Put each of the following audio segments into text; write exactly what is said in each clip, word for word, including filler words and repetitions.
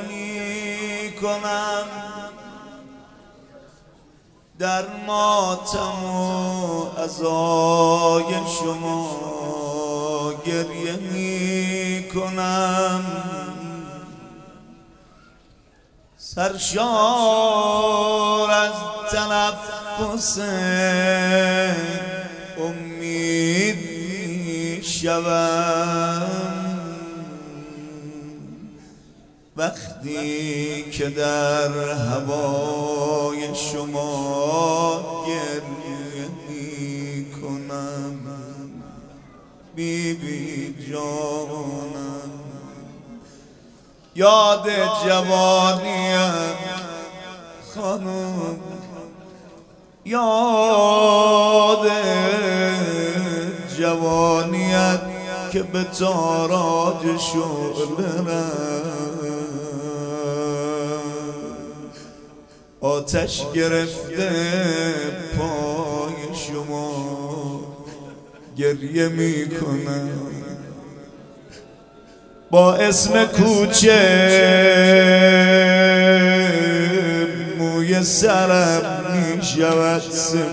می کنم، در ماتم و عزای شما گریه می کنم. سرشار از تنفس امید می شوم وقتی که در هوای شما گریه می کنم. بی بی جانم یاد جوانیم خانم، یاد جوانیت که به تاراج شعله آتش گرفته پای شما گریه می کنم. با اسم کوچه موی سرم می شود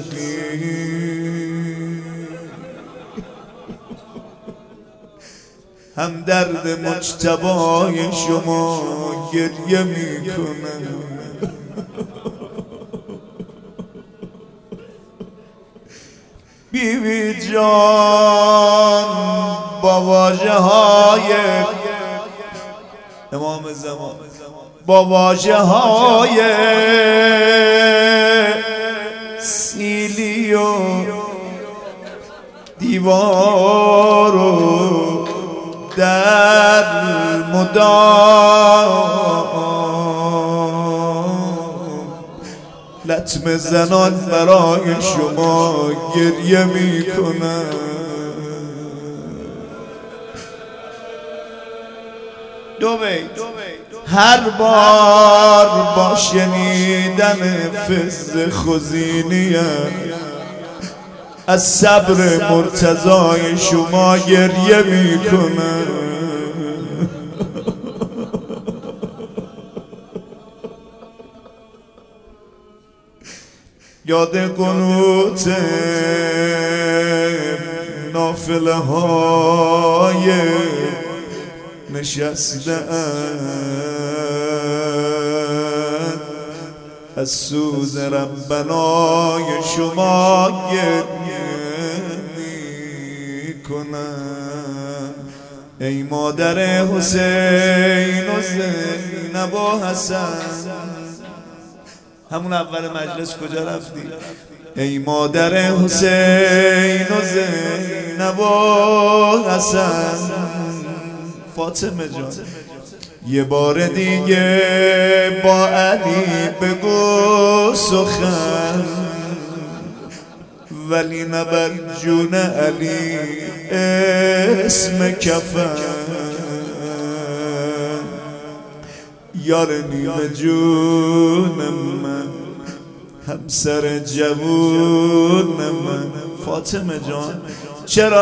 سفید، هم درد مجتبای شما گریه می کنم. بی بی جان با واژه های امام زمان، با واژه های سیلی و دیوار و در مدام لطمه زنان برای شما گریه می کنم. دو بیت هر بار با شنیدن فز خزینیم از صبر مرتضای شما گریه می کنم. یاد قنوت نافله های نشسته اند از سوز ربنای شما گریه می کنم. ای مادر حسین و زینب و حسن، همون اول مجلس کجا رفتی؟ ای مادر حسین و زینب و حسن، فاطمه جان یه بار دیگه با علی بگو سخن، ولی نبر جون علی اسم کفن. یار نیمه جون من، همسر جوون من. فاطمه جان چرا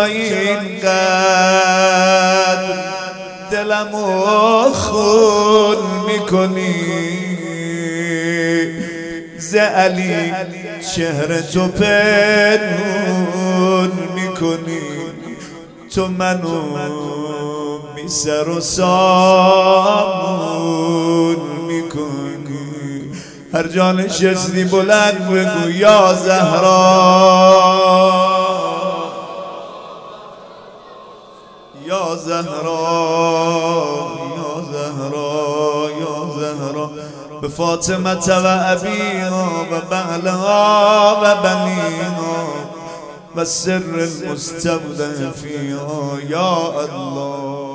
اینقدر دلمو خون میکنی؟ ز علی چهره تو پنهون میکنی، تو منو بی سر و سامون میکنی. هر جا نشستی بلند بگو یا زهرا، یا زهرا، یا زهرا، یا زهرا. به فاطمه و ابیها و بعلها و بنیها و سر المستودع فیها یا الله.